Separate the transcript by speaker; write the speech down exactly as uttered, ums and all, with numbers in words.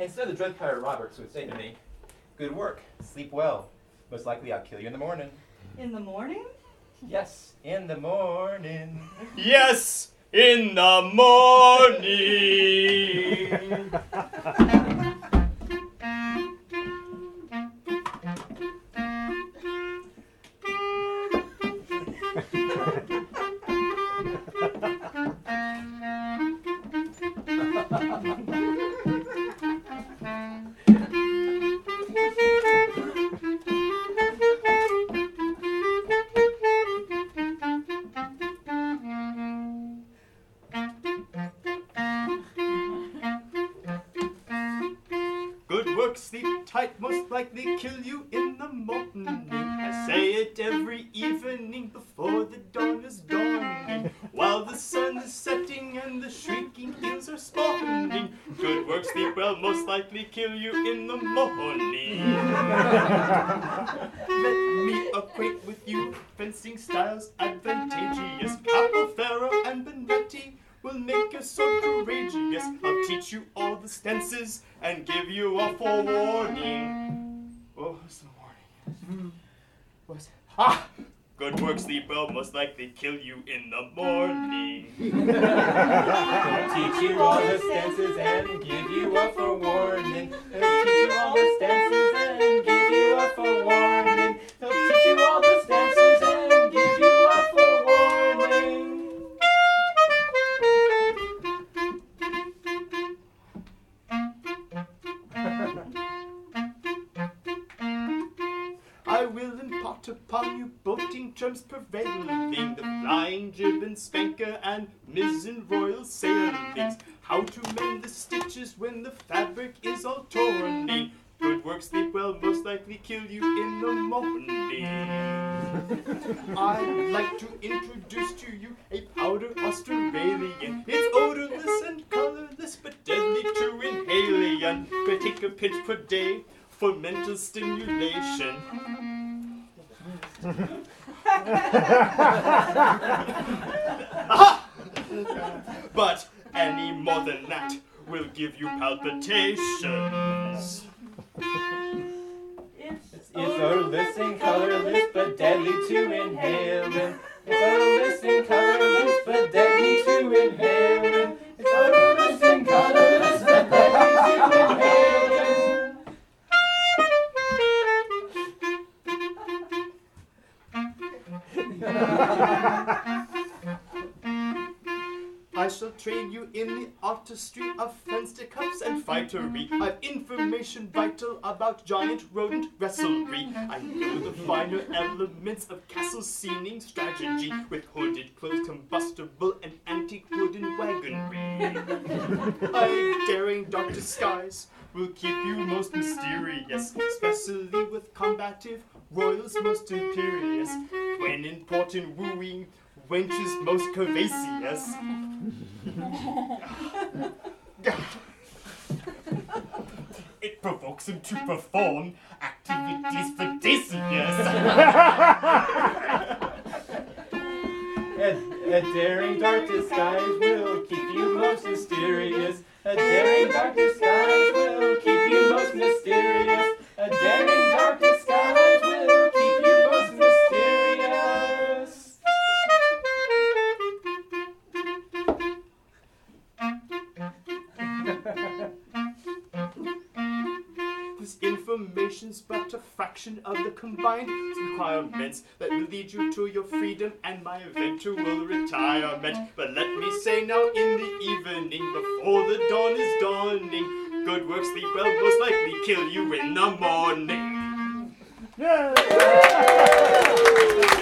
Speaker 1: And so the drug cutter Roberts would say to me, "Good work, sleep well. Most likely I'll kill you in the morning."
Speaker 2: In the morning?
Speaker 1: Yes, in the morning.
Speaker 3: Yes, in the morning. Good work, sleep tight, most likely kill you in the morning. I say it every evening before the dawn is dawning, while the sun is setting and the shrieking hills are spawning. Good work, sleep well, most likely kill you in the morning. Let me acquaint with you fencing styles advantageous. Capoferro and Benetti will make you so courageous. I'll teach you all the stances and give you a forewarning. Oh, what's the warning? What? Ah! Good work, sleep well, most likely kill you in the morning.
Speaker 1: I'll teach you all the stances and give you a forewarning. I'll teach you all the stances and give you a forewarning. I'll teach you all the stances and give you a forewarning.
Speaker 3: I will impart upon you boating terms prevailing, the flying jib and spanker and mizzen royal sailings, how to mend the stitches when the fabric is all torn. Good work, sleep well, most likely kill you in the morning. I'd like to introduce to you a powder Australian. It's odorless and colorless, but deadly to inhale. But take a pinch per day for mental stimulation. Ah! But any more than that will give you palpitations.
Speaker 2: It's,
Speaker 1: It's odorless and colorless, but deadly to inhaling. It's odorless and colorless, but deadly to inhaling. It's odorless and colorless, but deadly to inhaling.
Speaker 3: I shall train you in the artistry of fisticuffs and fightery. I've information vital about giant rodent wrestlery. I know the finer elements of castle scening strategy, with hooded clothes, combustible, and antique wooden wagonry. A daring dark disguise will keep you most mysterious, especially with combative royals most imperious. When important wooing, wenches most curvaceous. It provokes him to perform activities for Decius.
Speaker 1: A, a daring dark disguise will keep you most mysterious. A daring dark disguise will keep you most mysterious. A daring dark disguise will keep you most mysterious.
Speaker 3: This information's but a fraction of the combined requirements that will lead you to your freedom and my eventual retirement. But let me say now, in the evening, before the dawn is dawning, good work, sleep well, most likely kill you in the morning.
Speaker 4: Yeah.